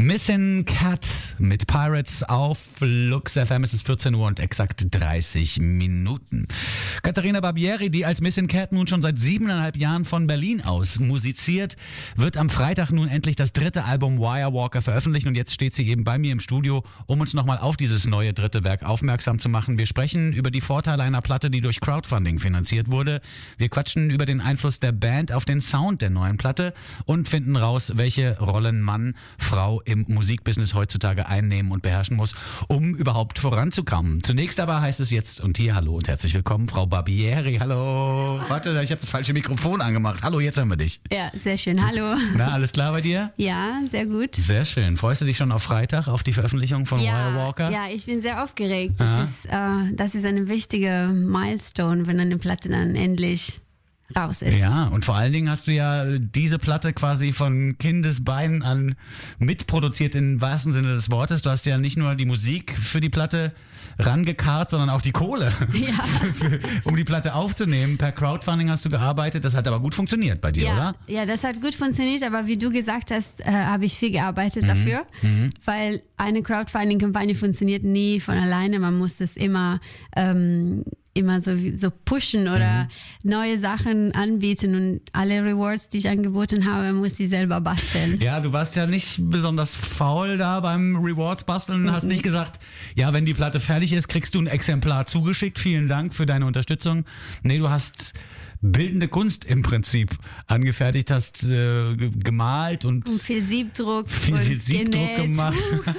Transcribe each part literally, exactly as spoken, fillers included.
Missing Cat mit Pirates auf Lux F M. Es ist vierzehn Uhr und exakt dreißig Minuten. Katharina Barbieri, die als Missing Cat nun schon seit siebeneinhalb Jahren von Berlin aus musiziert, wird am Freitag nun endlich das dritte Album Wirewalker veröffentlichen und jetzt steht sie eben bei mir im Studio, um uns nochmal auf dieses neue dritte Werk aufmerksam zu machen. Wir sprechen über die Vorteile einer Platte, die durch Crowdfunding finanziert wurde. Wir quatschen über den Einfluss der Band auf den Sound der neuen Platte und finden raus, welche Rollen Mann, Frau im Musikbusiness heutzutage einnehmen und beherrschen muss, um überhaupt voranzukommen. Zunächst aber heißt es jetzt und hier hallo und herzlich willkommen, Frau Barbieri. Hallo. Warte, ich habe das falsche Mikrofon angemacht. Hallo, jetzt haben wir dich. Ja, sehr schön. Hallo. Na, alles klar bei dir? Ja, sehr gut. Sehr schön. Freust du dich schon auf Freitag, auf die Veröffentlichung von ja, Wirewalker? Ja, ich bin sehr aufgeregt. Das ist, äh, das ist eine wichtige Milestone, wenn eine Platte dann endlich raus ist. Ja, und vor allen Dingen hast du ja diese Platte quasi von Kindesbeinen an mitproduziert im wahrsten Sinne des Wortes. Du hast ja nicht nur die Musik für die Platte rangekarrt, sondern auch die Kohle, ja. für, um die Platte aufzunehmen. Per Crowdfunding hast du gearbeitet. Das hat aber gut funktioniert bei dir, ja, oder? Ja, das hat gut funktioniert, aber wie du gesagt hast, äh, habe ich viel gearbeitet mhm. dafür, mhm. weil eine Crowdfunding-Kampagne funktioniert nie von alleine. Man muss das immer ähm, immer so, so pushen oder mhm. neue Sachen anbieten und alle Rewards, die ich angeboten habe, muss ich selber basteln. Ja, du warst ja nicht besonders faul da beim Rewards basteln, mhm. hast nicht gesagt, ja, wenn die Platte fertig ist, kriegst du ein Exemplar zugeschickt, vielen Dank für deine Unterstützung. Nee, du hast bildende Kunst im Prinzip angefertigt, hast äh, gemalt und, und viel Siebdruck viel, und viel Siebdruck genäht. gemacht.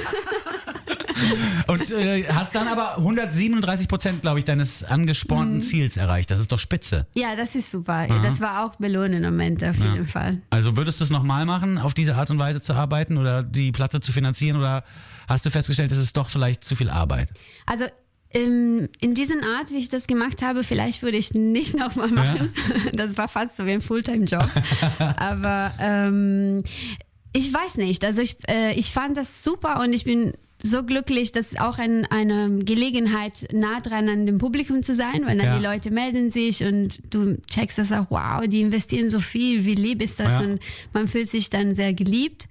Und äh, hast dann aber hundertsiebenunddreißig Prozent, glaube ich, deines angespornten mhm. Ziels erreicht. Das ist doch spitze. Ja, das ist super. Aha. Das war auch belohnend im Moment auf jeden ja. Fall. Also würdest du es nochmal machen, auf diese Art und Weise zu arbeiten oder die Platte zu finanzieren, oder hast du festgestellt, es ist doch vielleicht zu viel Arbeit? Also in, in dieser Art, wie ich das gemacht habe, vielleicht würde ich nicht nochmal machen. Ja. Das war fast so wie ein Fulltime-Job. Aber ähm, ich weiß nicht. Also ich, äh, ich fand das super und ich bin so glücklich, das ist auch ein, eine Gelegenheit, nah dran an dem Publikum zu sein, weil dann ja. die Leute melden sich und du checkst das auch, wow, die investieren so viel, wie lieb ist das? Ja. Und man fühlt sich dann sehr geliebt.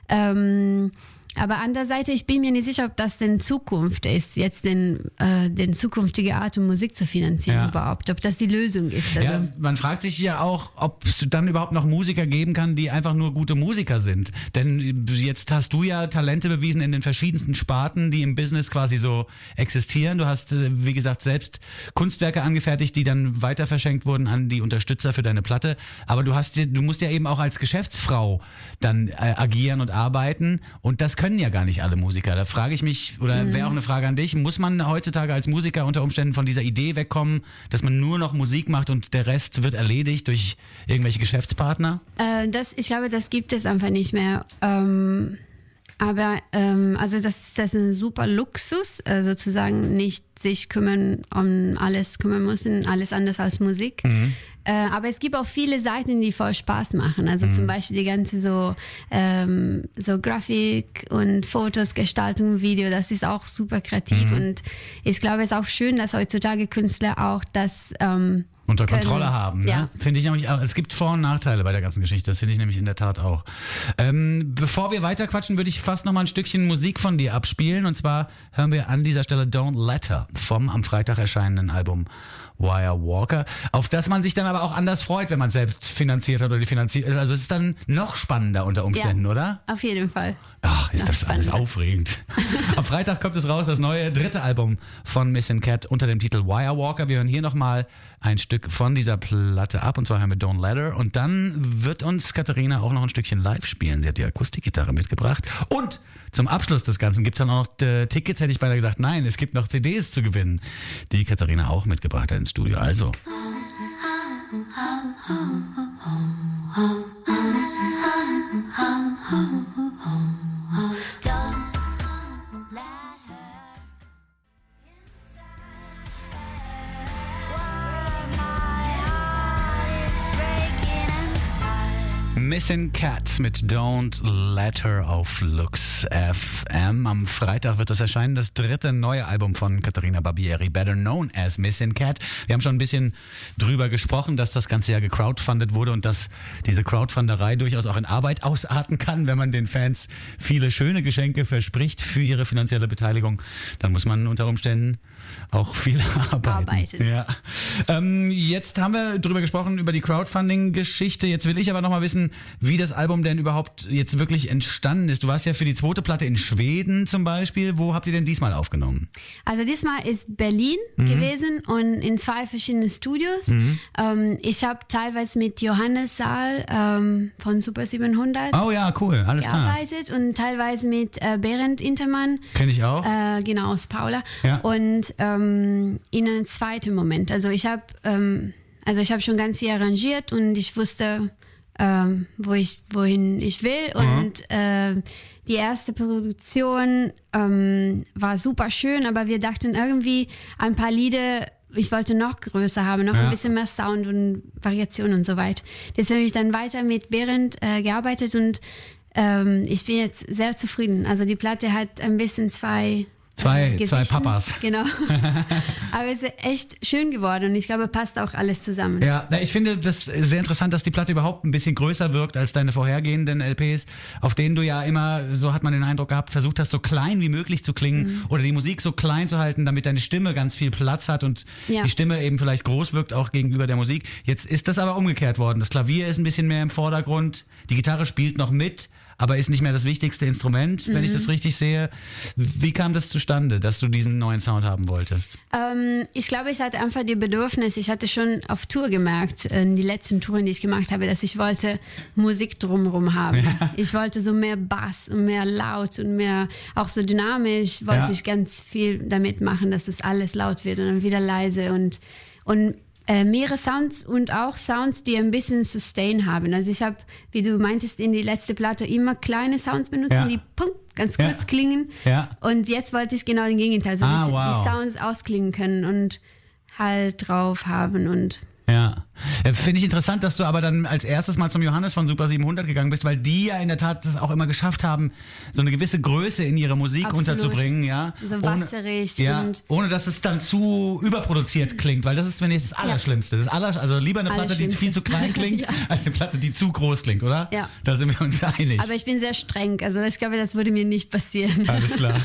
Ähm, aber an der Seite, ich bin mir nicht sicher, ob das denn Zukunft ist, jetzt den, äh, den zukünftige Art und Musik zu finanzieren ja. überhaupt, ob das die Lösung ist. Also ja, man fragt sich ja auch, ob es dann überhaupt noch Musiker geben kann, die einfach nur gute Musiker sind. Denn jetzt hast du ja Talente bewiesen in den verschiedensten Sparten, die im Business quasi so existieren. Du hast, wie gesagt, selbst Kunstwerke angefertigt, die dann weiter verschenkt wurden an die Unterstützer für deine Platte. Aber du hast, du musst ja eben auch als Geschäftsfrau dann äh, agieren und arbeiten, und das können ja gar nicht alle Musiker. Da frage ich mich, oder mhm. wäre auch eine Frage an dich, muss man heutzutage als Musiker unter Umständen von dieser Idee wegkommen, dass man nur noch Musik macht und der Rest wird erledigt durch irgendwelche Geschäftspartner? Äh, das, ich glaube, das gibt es einfach nicht mehr. Ähm, aber ähm, also das, das ist ein super Luxus, äh, sozusagen nicht sich kümmern, um alles kümmern müssen, alles anders als Musik. Mhm. Äh, aber es gibt auch viele Seiten, die voll Spaß machen. Also mhm. zum Beispiel die ganze so, ähm, so Grafik und Fotos, Gestaltung, Video, das ist auch super kreativ. Mhm. Und ich glaube, es ist auch schön, dass heutzutage Künstler auch das ähm, unter können. Kontrolle haben. Ne? Ja. Finde ich nämlich auch. Es gibt Vor- und Nachteile bei der ganzen Geschichte. Das finde ich nämlich in der Tat auch. Ähm, bevor wir weiterquatschen, würde ich fast noch mal ein Stückchen Musik von dir abspielen. Und zwar hören wir an dieser Stelle Don't Let Her vom am Freitag erscheinenden Album Wirewalker, auf das man sich dann aber auch anders freut, wenn man es selbst finanziert hat oder die finanziert ist. Also es ist dann noch spannender unter Umständen, ja, oder? Auf jeden Fall. Ach, ist noch das alles aufregend. Am Freitag kommt es raus, das neue dritte Album von Missing Cat unter dem Titel Wirewalker. Wir hören hier nochmal ein Stück von dieser Platte ab, und zwar hören wir Don't Let Her. Und dann wird uns Katharina auch noch ein Stückchen live spielen. Sie hat die Akustikgitarre mitgebracht. Und zum Abschluss des Ganzen gibt es dann auch noch äh, Tickets, hätte ich beinahe gesagt. Nein, es gibt noch C Ds zu gewinnen, die Katharina auch mitgebracht hat ins Studio. Also. Missing Cat mit Don't Let Her auf Lux F M. Am Freitag wird das erscheinen, das dritte neue Album von Caterina Barbieri, Better Known as Missing Cat. Wir haben schon ein bisschen drüber gesprochen, dass das Ganze ja gecrowdfundet wurde und dass diese Crowdfunderei durchaus auch in Arbeit ausarten kann, wenn man den Fans viele schöne Geschenke verspricht für ihre finanzielle Beteiligung. Dann muss man unter Umständen auch viel arbeiten. Arbeiten. Ja. Ähm, jetzt haben wir drüber gesprochen, über die Crowdfunding-Geschichte. Jetzt will ich aber noch mal wissen, wie das Album denn überhaupt jetzt wirklich entstanden ist. Du warst ja für die zweite Platte in Schweden zum Beispiel. Wo habt ihr denn diesmal aufgenommen? Also diesmal ist Berlin mhm. gewesen und in zwei verschiedenen Studios. Mhm. Ähm, ich habe teilweise mit Johannes Saal ähm, von Super siebenhundert oh ja, cool, alles gearbeitet klar. Und teilweise mit äh, Berend Intermann. Kenn ich auch. Äh, genau, aus Paula. Ja. Und ähm, in einem zweiten Moment. Also ich habe ähm, also ich habe schon ganz viel arrangiert und ich wusste, ähm, wo ich wohin ich will. Mhm. Und äh, die erste Produktion ähm, war super schön, aber wir dachten irgendwie ein paar Lieder, ich wollte noch größer haben, noch ja. ein bisschen mehr Sound und Variation und so weiter. Deswegen habe ich dann weiter mit Berend äh, gearbeitet und ähm, ich bin jetzt sehr zufrieden. Also die Platte hat ein bisschen zwei Zwei, äh, zwei Papas. Genau. Aber es ist echt schön geworden und ich glaube, passt auch alles zusammen. Ja, ich finde das sehr interessant, dass die Platte überhaupt ein bisschen größer wirkt als deine vorhergehenden L Ps, auf denen du ja immer, so hat man den Eindruck gehabt, versucht hast, so klein wie möglich zu klingen mhm. oder die Musik so klein zu halten, damit deine Stimme ganz viel Platz hat und ja. die Stimme eben vielleicht groß wirkt, auch gegenüber der Musik. Jetzt ist das aber umgekehrt worden. Das Klavier ist ein bisschen mehr im Vordergrund, die Gitarre spielt noch mit, aber ist nicht mehr das wichtigste Instrument, wenn mhm. ich das richtig sehe. Wie kam das zustande, dass du diesen neuen Sound haben wolltest? Ähm, ich glaube, ich hatte einfach die Bedürfnis, ich hatte schon auf Tour gemerkt, in die letzten Touren, die ich gemacht habe, dass ich wollte Musik drumherum haben. Ja. Ich wollte so mehr Bass und mehr laut und mehr, auch so dynamisch, wollte ja. ich ganz viel damit machen, dass es alles laut wird und dann wieder leise und, und Äh, mehrere Sounds und auch Sounds, die ein bisschen Sustain haben. Also ich habe, wie du meintest, in die letzte Platte immer kleine Sounds benutzen, ja. die pum, ganz kurz ja. klingen. Ja. Und jetzt wollte ich genau den Gegenteil, also ah, die, wow. die Sounds ausklingen können und Halt drauf haben und ja, finde ich interessant, dass du aber dann als erstes mal zum Johannes von Super siebenhundert gegangen bist, weil die ja in der Tat das auch immer geschafft haben, so eine gewisse Größe in ihre Musik Absolut. unterzubringen, ja. So wasserig ohne, ja, und ohne dass es dann zu überproduziert klingt, weil das ist, wenn ich, das Allerschlimmste. Das Aller, also lieber eine Platte, die viel zu klein klingt, ja. als eine Platte, die zu groß klingt, oder? Ja. Da sind wir uns einig. Aber ich bin sehr streng, also ich glaube, das würde mir nicht passieren. Alles klar.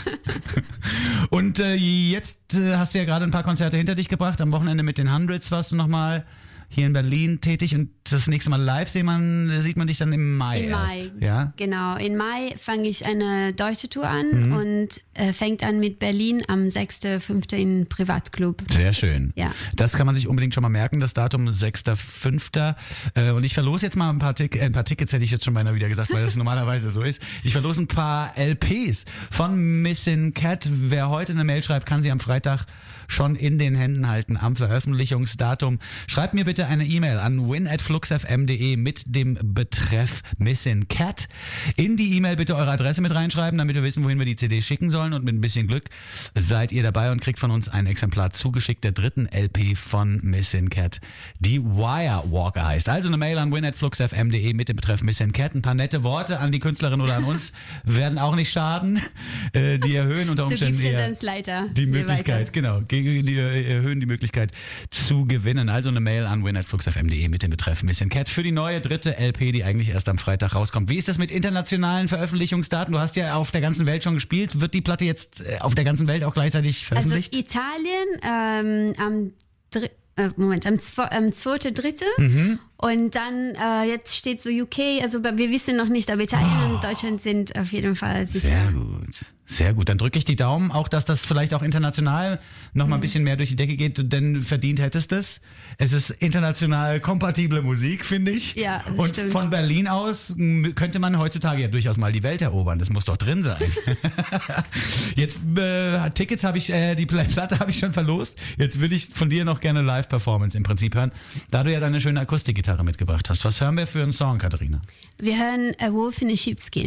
Und äh, jetzt äh, hast du ja gerade ein paar Konzerte hinter dich gebracht. Am Wochenende mit den Hundreds warst du nochmal hier in Berlin tätig und das nächste Mal live sieht man, sieht man dich dann im Mai Im erst. Mai, ja? Genau. In Mai fange ich eine deutsche Tour an mhm. und äh, fängt an mit Berlin am sechsten fünften in Privatclub. Sehr schön. Ja. Das kann man sich unbedingt schon mal merken, das Datum sechster fünfter Äh, und ich verlose jetzt mal ein paar, Tick- äh, ein paar Tickets, hätte ich jetzt schon beinahe wieder gesagt, weil das normalerweise so ist. Ich verlose ein paar L Ps von Missing Cat. Wer heute eine Mail schreibt, kann sie am Freitag schon in den Händen halten am Veröffentlichungsdatum. Schreibt mir bitte eine E-Mail an win at fluxfm punkt de mit dem Betreff Missing Cat. In die E-Mail bitte eure Adresse mit reinschreiben, damit wir wissen, wohin wir die C D schicken sollen, und mit ein bisschen Glück seid ihr dabei und kriegt von uns ein Exemplar zugeschickt der dritten L P von Missing Cat, die Wire Walker heißt. Also eine Mail an win at fluxfm punkt de mit dem Betreff Missing Cat. Ein paar nette Worte an die Künstlerin oder an uns werden auch nicht schaden. Äh, die erhöhen unter Umständen du gibst eher dir dann Leiter, die Möglichkeit, genau, die erhöhen die Möglichkeit zu gewinnen. Also eine Mail an win at fluxfm punkt de mit dem Betreff Missing Cat für die neue dritte L P, die eigentlich erst am Freitag rauskommt. Wie ist das mit internationalen Veröffentlichungsdaten? Du hast ja auf der ganzen Welt schon gespielt. Wird die Platte jetzt auf der ganzen Welt auch gleichzeitig veröffentlicht? Also Italien ähm, am dr- äh, Moment, am zweiten dritte Mhm. Und dann, äh, jetzt steht so U K, also wir wissen noch nicht, aber Italien Oh. und Deutschland sind auf jeden Fall sicher. Sehr gut. Sehr gut. Dann drücke ich die Daumen, auch dass das vielleicht auch international noch mal ein bisschen mehr durch die Decke geht, denn verdient hättest es. Es ist international kompatible Musik, finde ich. Ja, das Und stimmt. von Berlin aus m, könnte man heutzutage ja durchaus mal die Welt erobern. Das muss doch drin sein. Jetzt, äh, Tickets habe ich, äh, die Platte habe ich schon verlost. Jetzt würde ich von dir noch gerne Live-Performance im Prinzip hören, da du ja deine schöne Akustikgitarre mitgebracht hast. Was hören wir für einen Song, Katharina? Wir hören A Wolf in a Sheepskin.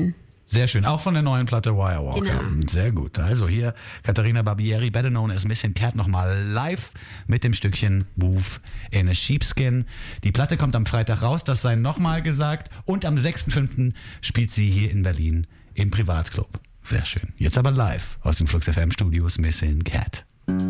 Sehr schön. Auch von der neuen Platte Wirewalker. Genau. Sehr gut. Also hier Katharina Barbieri, better known as Missing Cat, nochmal live mit dem Stückchen Move in a Sheepskin. Die Platte kommt am Freitag raus, das sei nochmal gesagt. Und am sechsten fünften spielt sie hier in Berlin im Privatclub. Sehr schön. Jetzt aber live aus den Flux F M Studios Missing Cat.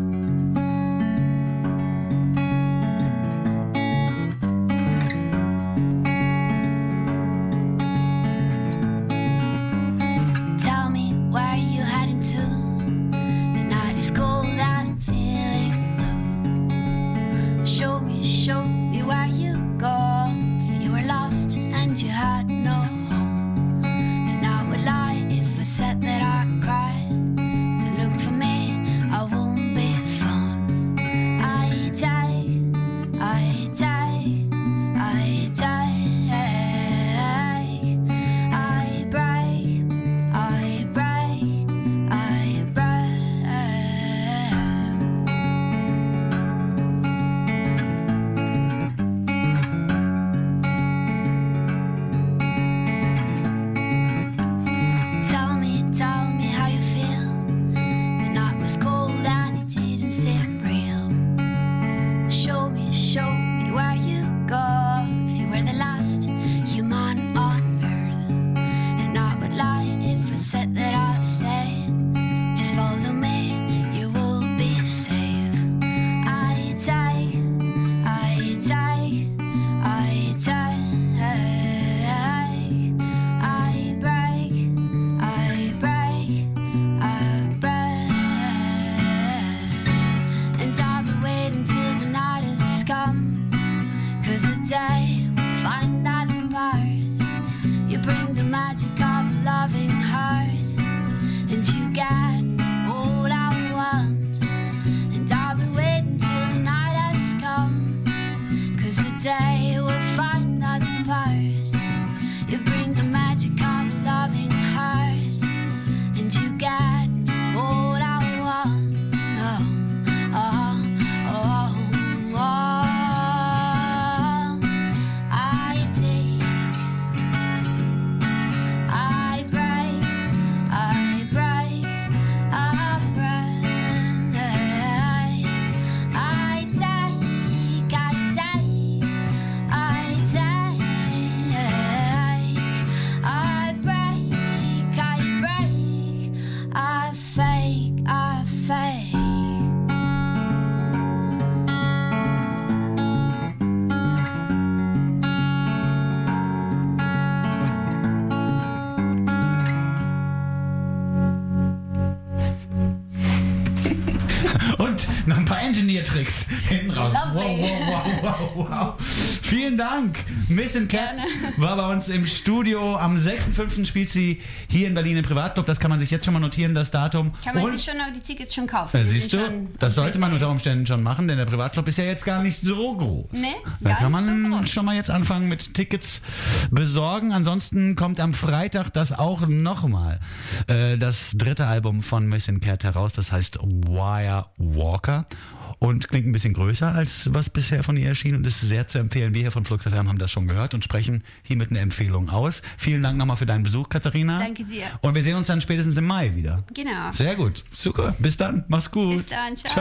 Noch ein paar Engineer-Tricks hinten raus. Wow, wow, wow, wow, wow. Vielen Dank. Missing Cat war bei uns im Studio. Am sechsten fünften spielt sie hier in Berlin im Privatclub. Das kann man sich jetzt schon mal notieren, das Datum. Kann man Und, sich schon auch die Tickets schon kaufen. äh, siehst du, das sollte man unter Umständen schon machen, denn der Privatclub ist ja jetzt gar nicht so groß. Nee, Da gar kann nicht man so groß. schon mal jetzt anfangen mit Tickets besorgen. Ansonsten kommt am Freitag das auch nochmal. Äh, das dritte Album von Missing Cat heraus, das heißt Wirewalker. Und klingt ein bisschen größer, als was bisher von ihr erschien und ist sehr zu empfehlen. Wir hier von Flux F M haben das schon gehört und sprechen hiermit eine Empfehlung aus. Vielen Dank nochmal für deinen Besuch, Katharina. Danke dir. Und wir sehen uns dann spätestens im Mai wieder. Genau. Sehr gut. Super. Bis dann. Mach's gut. Bis dann. Ciao.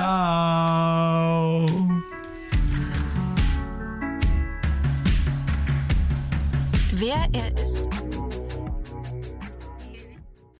Ciao. Wer er ist.